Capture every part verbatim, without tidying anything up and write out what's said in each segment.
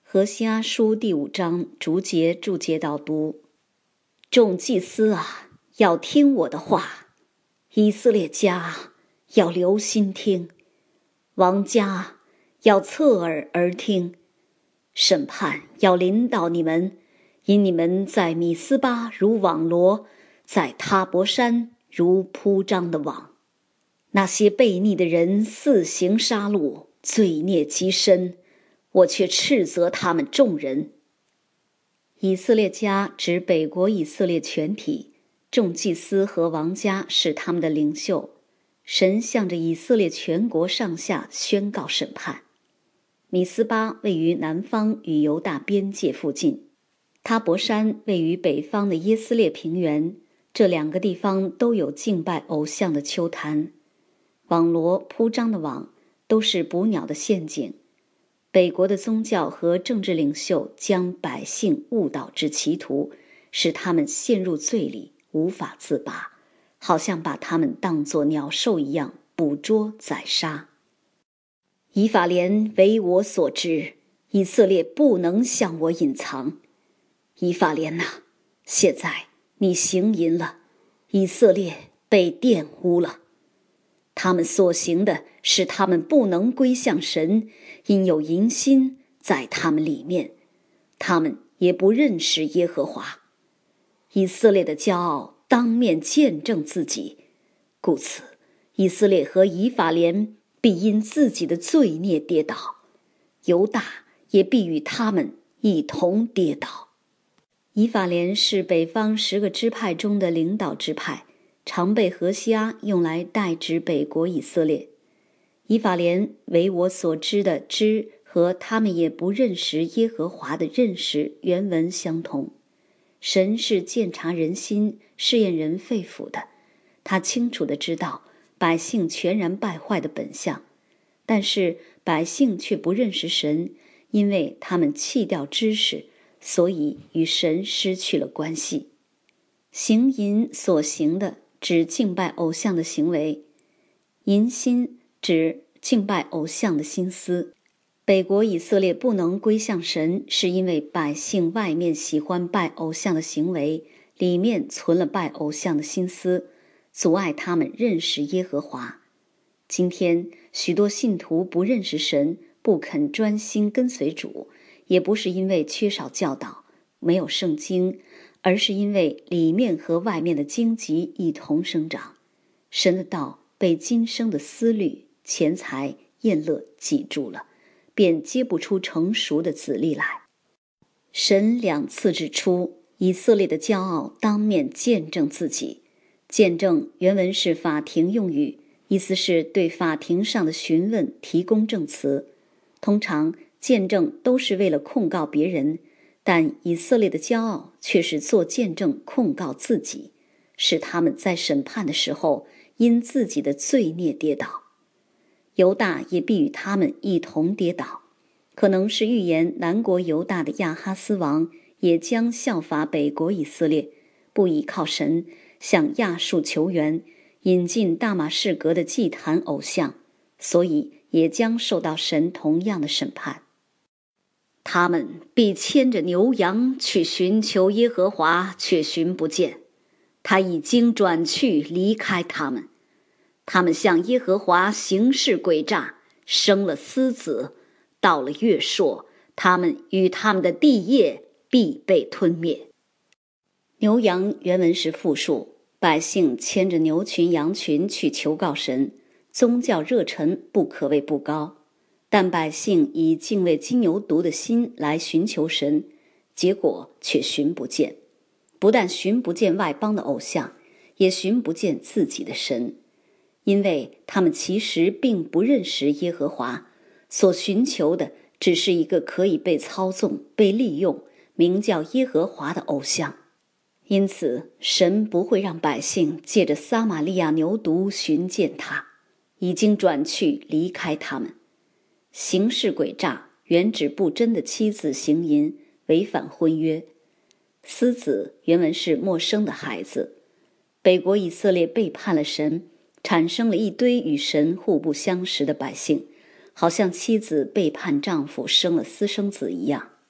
何西阿书第五章逐节注解导读。众祭司啊，要听我的话；以色列家啊，要留心听；王家啊，要侧耳而听。审判要临到你们，因你们在米斯巴如网罗，在他伯山如铺张的网。那些悖逆的人肆行杀戮，罪孽极深，我却斥责他们众人。以色列家指北国以色列全体，众祭司和王家是他们的领袖。神向着以色列全国上下宣告审判。米斯巴位于南方与犹大边界附近，他伯山位于北方的耶斯列平原，这两个地方都有敬拜偶像的丘坛。网罗铺张的网都是捕鸟的陷阱。北国的宗教和政治领袖将百姓误导至歧途，使他们陷入罪里无法自拔，好像把他们当作鸟兽一样捕捉宰杀。以法莲为我所知，以色列不能向我隐藏。以法莲哪，现在你行淫了，以色列被玷污了。他们所行的使他们不能归向神，因有淫心在他们里面，他们也不认识耶和华。以色列的骄傲当面见证自己，故此以色列和以法莲必因自己的罪孽跌倒，犹大也必与他们一同跌倒。以法莲是北方十个支派中的领导支派，常被何西阿用来代指北国以色列。以法莲为我所知的知和他们也不认识耶和华的认识原文相同。神是鉴察人心试验人肺腑的，他清楚地知道百姓全然败坏的本相，但是百姓却不认识神，因为他们弃掉知识，所以与神失去了关系。行淫所行的指敬拜偶像的行为，淫心指敬拜偶像的心思。北国以色列不能归向神，是因为百姓外面喜欢拜偶像的行为，里面存了拜偶像的心思，阻碍他们认识耶和华。今天许多信徒不认识神，不肯专心跟随主，也不是因为缺少教导，没有圣经，而是因为里面和外面的荆棘一同生长，神的道被今生的思虑、钱财、宴乐挤住了，便结不出成熟的子粒来。神两次指出，以色列的骄傲当面见证自己。见证原文是法庭用语，意思是对法庭上的询问提供证词。通常见证都是为了控告别人，但以色列的骄傲却是做见证控告自己，使他们在审判的时候因自己的罪孽跌倒。犹大也必与他们一同跌倒，可能是预言南国犹大的亚哈斯王也将效法北国以色列，不倚靠神，向亚述求援，引进大马士革的祭坛偶像，所以也将受到神同样的审判。他们必牵着牛羊去寻求耶和华，却寻不见，他已经转去离开他们。他们向耶和华行事诡诈，生了私子，到了月朔，他们与他们的地业必被吞灭。牛羊原文是复数，百姓牵着牛群羊群去求告神，宗教热忱不可谓不高，但百姓以敬畏金牛犊的心来寻求神，结果却寻不见。不但寻不见外邦的偶像，也寻不见自己的神，因为他们其实并不认识耶和华，所寻求的只是一个可以被操纵、被利用，名叫耶和华的偶像。因此神不会让百姓借着撒玛利亚牛犊寻见他，已经转去离开他们。行事诡诈原指不贞的妻子行淫，违反婚约。私子原文是陌生的孩子。北国以色列背叛了神，产生了一堆与神互不相识的百姓，好像妻子背叛丈夫生了私生子一样。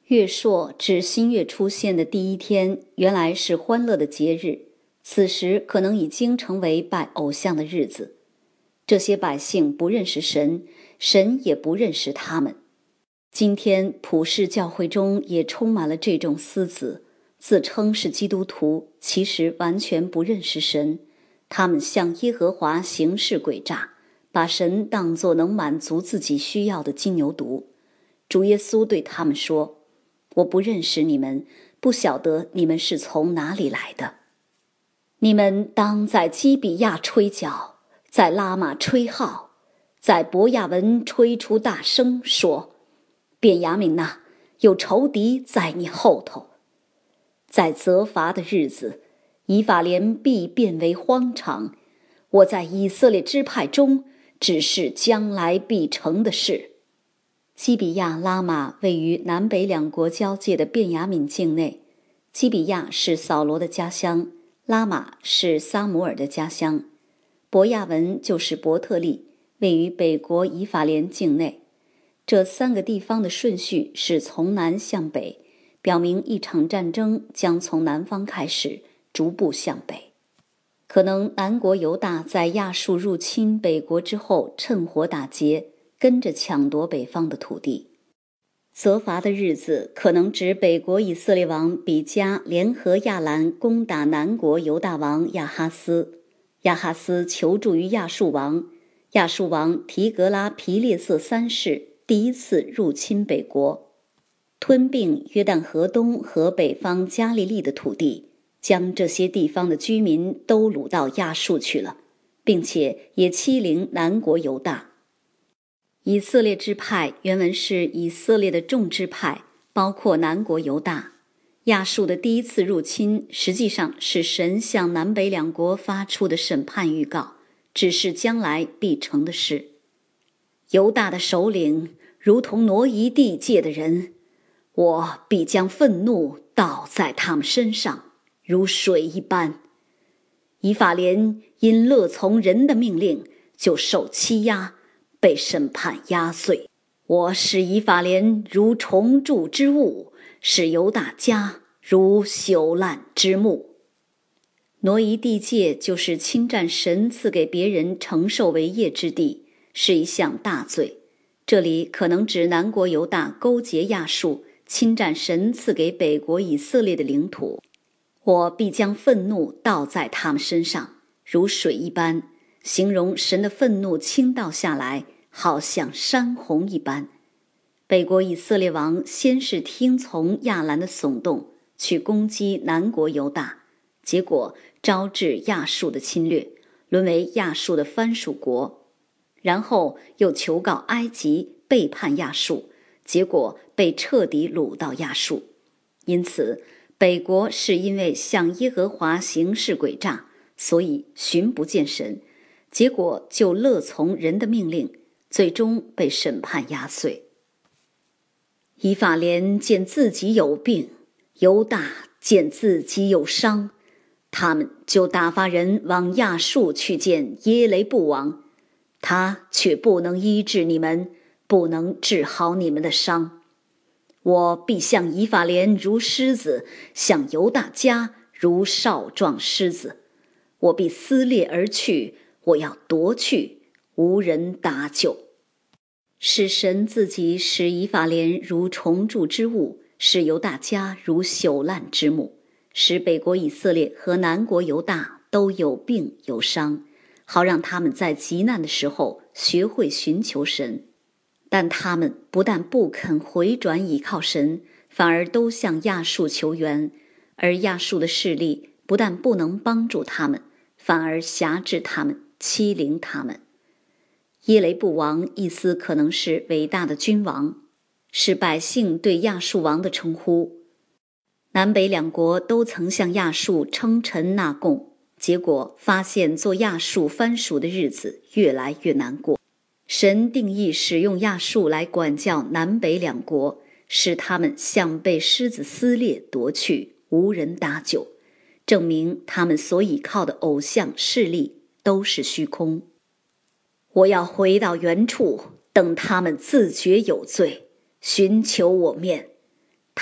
月朔指新月出现的第一天，原来是欢乐的节日，此时可能已经成为拜偶像的日子。这些百姓不认识神，神也不认识他们。今天普世教会中也充满了这种私子，自称是基督徒，其实完全不认识神。他们向耶和华行事诡诈，把神当作能满足自己需要的金牛犊。主耶稣对他们说，我不认识你们，不晓得你们是从哪里来的。你们当在基比亚吹角，在拉玛吹号，在伯亚文吹出大声，说，便雅悯哪，有仇敌在你后头。在责罚的日子，以法莲必变为荒场，我在以色列支派中指示将来必成的事。基比亚拉玛位于南北两国交界的便雅悯境内，基比亚是扫罗的家乡，拉玛是撒母耳的家乡，伯亚文就是伯特利，位于北国以法莲境内。这三个地方的顺序是从南向北，表明一场战争将从南方开始，逐步向北。可能南国犹大在亚述入侵北国之后，趁火打劫，跟着抢夺北方的土地。责罚的日子可能指北国以色列王比加联合亚兰攻打南国犹大王亚哈斯，亚哈斯求助于亚述王，亚述王提格拉皮列瑟三世第一次入侵北国，吞并约旦河东和北方加利利的土地，将这些地方的居民都掳到亚述去了，并且也欺凌南国犹大。以色列支派原文是以色列的众支派，包括南国犹大。亚述的第一次入侵实际上是神向南北两国发出的审判预告，只是将来必成的事。犹大的首领如同挪移地界的人，我必将愤怒倒在他们身上，如水一般。以法莲因乐从人的命令，就受欺压，被审判压碎。我使以法莲如虫蛀之物，使犹大家如朽烂之木。挪移地界就是侵占神赐给别人承受为业之地，是一项大罪。这里可能指南国犹大勾结亚述，侵占神赐给北国以色列的领土。我必将愤怒倒在他们身上，如水一般，形容神的愤怒倾倒下来，好像山洪一般。北国以色列王先是听从亚兰的耸动，去攻击南国犹大，结果招致亚述的侵略，沦为亚述的藩属国。然后又求告埃及，背叛亚述，结果被彻底掳到亚述。因此北国是因为向耶和华行事诡诈，所以寻不见神，结果就乐从人的命令，最终被审判压碎。以法莲见自己有病，犹大见自己有伤，他们就打发人往亚述去见耶雷布王，他却不能医治你们，不能治好你们的伤。我必向以法莲如狮子，向犹大家如少壮狮子。我必撕裂而去，我要夺去，无人搭救。使神自己使以法莲如虫蛀之物，使犹大家如朽烂之木，使北国以色列和南国犹大都有病有伤，好让他们在极难的时候学会寻求神。但他们不但不肯回转倚靠神，反而都向亚述求援，而亚述的势力不但不能帮助他们，反而辖制他们，欺凌他们。耶雷布王意思可能是伟大的君王，是百姓对亚述王的称呼。南北两国都曾向亚述称臣纳贡，结果发现做亚述藩属的日子越来越难过。神定义使用亚述来管教南北两国，使他们像被狮子撕裂夺去，无人搭救，证明他们所倚靠的偶像势力都是虚空。我要回到原处，等他们自觉有罪，寻求我面，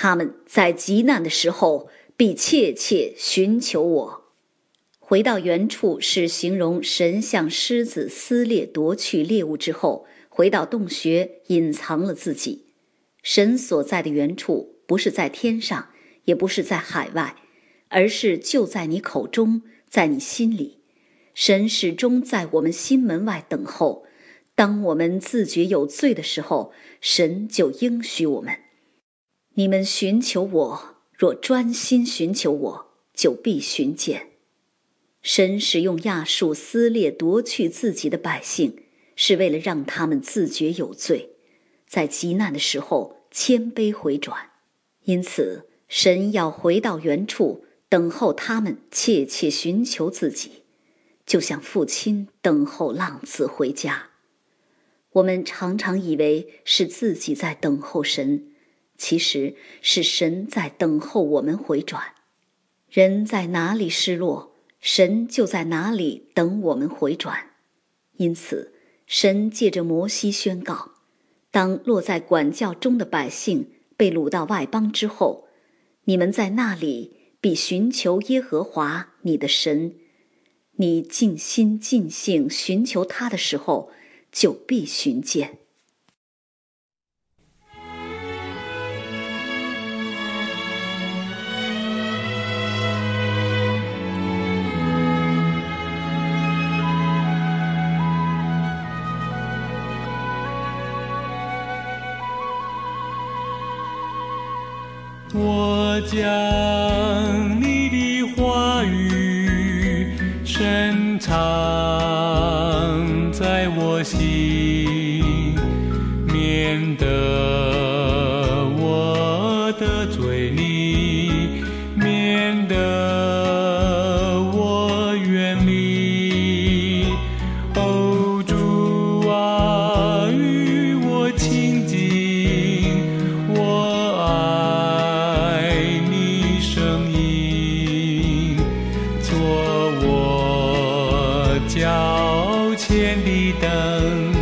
他们在极难的时候必切切寻求我。回到原处是形容神向狮子撕裂夺去猎物之后，回到洞穴隐藏了自己。神所在的原处不是在天上，也不是在海外，而是就在你口中，在你心里。神始终在我们心门外等候，当我们自觉有罪的时候，神就应许我们：你们寻求我，若专心寻求我，就必寻见。神使用亚述撕裂夺去自己的百姓，是为了让他们自觉有罪，在极难的时候谦卑回转。因此神要回到原处，等候他们切切寻求自己，就像父亲等候浪子回家。我们常常以为是自己在等候神，其实是神在等候我们回转。人在哪里失落，神就在哪里等我们回转。因此神借着摩西宣告，当落在管教中的百姓被掳到外邦之后，你们在那里必寻求耶和华你的神，你尽心尽性寻求他的时候，就必寻见。 我将你的话语深藏在我心，免得我得罪你，免得我远离。哦，主啊，与我亲近，我爱你声音，做我脚前的灯。